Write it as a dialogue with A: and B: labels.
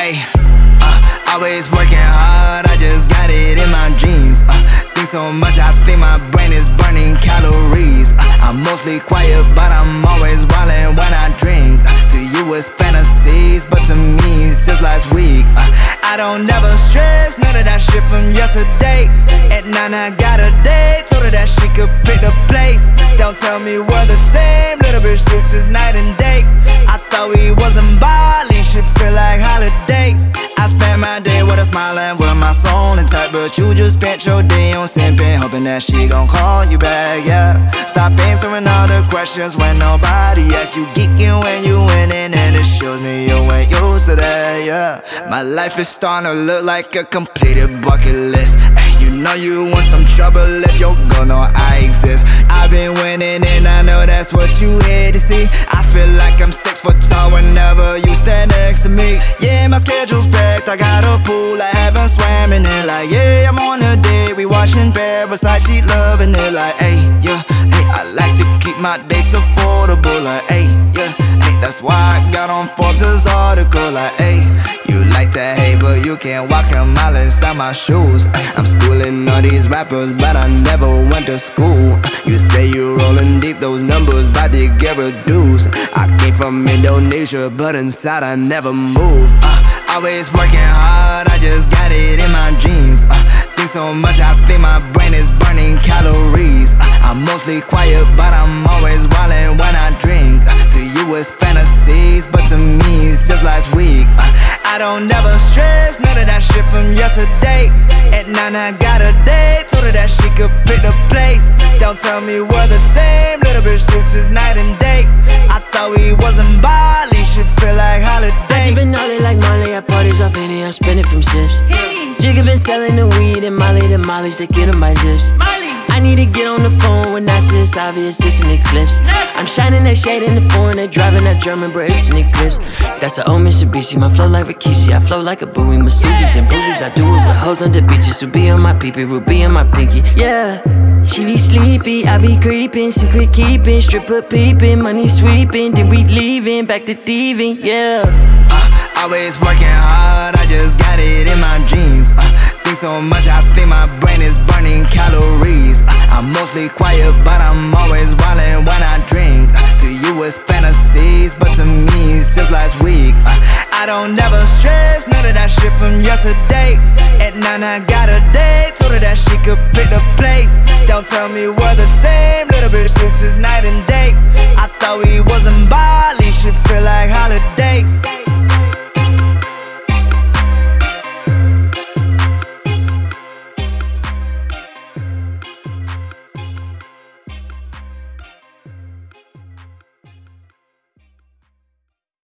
A: Ayy, always working hard, I just got it in my genes. Think so much, I think my brain is burning calories. I'm mostly quiet, but I'm always wildin' when I drink. To you it's fantasies, but to me it's just last week. I don't never stress, none of that shit from yesterday. At 9 I got a date, told her that she could pick the place. Don't tell me we're the same, little bitch, this is night and day. I thought we wasn't Bali, shit feel like holidays. I spent my day with a smile and with my soul intact, but you just spent your day on simping, hoping that she gon' call you back, yeah. Stop answering all the questions when nobody asks. You geeking when you winning, and it shows me you ain't used to that, yeah. My life is starting to look like a completed bucket list. You know you want some trouble if you're gonna know I exist. I've been winning and I know that's what you hate to see. I feel like I'm 6 foot tall whenever you stand next to me. Yeah, my schedule's packed, I got a pool, I haven't swam in it. Like, yeah, I'm on a date, we watching Parasite, she loving it. Like, hey, yeah, hey, I like to keep my dates affordable. Like, hey, yeah, hey, that's why I got on Forbes' article. Like, hey, you like to hate, but you can't walk a mile inside my shoes. I'm schooling all these rappers, but I never went to school. You say you rolling deep, those numbers bout to get reduced. I came from Indonesia, but inside I never moved. Always working hard, I just got it in my genes. Think so much, I think my brain is burning calories. I'm mostly quiet, but I'm always wildin' when I drink. To you it's fantasies, but to me it's just last week. I don't never stress, none of that shit from yesterday. At 9 I got a date, told her that she could pick the place. Don't tell me we're the same, little bitch, this is night and day. I thought we wasn't Bali, shit feel like holidays.
B: I just been gnarly like Molly, at parties off Henny, I'm spending from sips. Jigga been selling the weed and Molly the mollies, they get 'em by zips. I need to get on the phone when I see it's obvious, it's an eclipse. I'm shining that shade in the foreign, they driving that German, bro, it's an eclipse. That's an old Mitsubishi, my flow like Rikishi. I flow like a buoy, Masubi's and boobies. I do it with hoes on the beaches, who be on my peepee, Ruby on my pinky, yeah. She be sleepy, I be creeping, secret keeping, stripper peeping, money sweeping, then we leaving, back to thieving, yeah.
A: Always working hard, I just got it in my genes. Think so much, I think my brain is burning calories. I'm mostly quiet, but I'm always wildin' when I drink. To you it's fantasies, but to me it's just last week. I don't never stress, none of that shit from yesterday. At 9 I got a date, told her that she could pick the place. Don't tell me we're the same, little bitch, this is night and day. I thought we wasn't Bali, shit feel like holidays.